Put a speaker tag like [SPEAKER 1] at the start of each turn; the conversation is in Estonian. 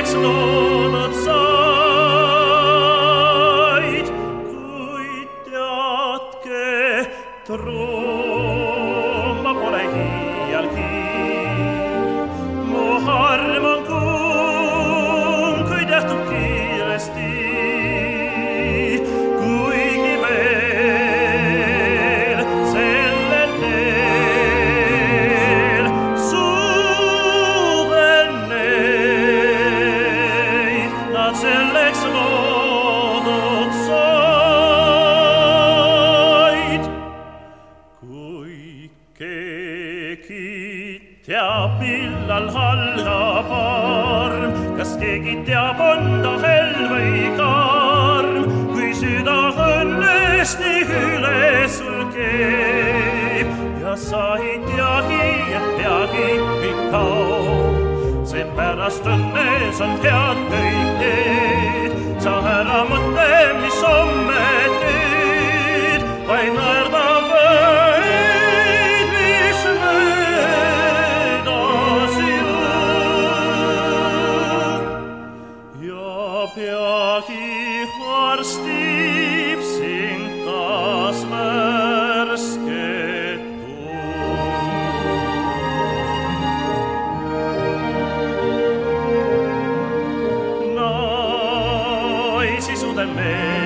[SPEAKER 1] selleks loodud said, kuid teadke, trumma pole iialgi. Mu arm on kuum, kuid jahtub kiiresti, kuigi veel sellel teel suvel neid nad selleks loodud said. Kui keegi teab, millal algab arm, kas keegi teab, on ta hell või karm, kui süda õnnest nii üles sul keeb ja sa ei teagi, et peagi kõik kaob. Seepärast õnnes on head kõik need, sa ära mõtle, mis homme teed, vaid naerda võid, mis möödasi jõud. Ja peagi varstib sind taas värske tuul. Naisisudel me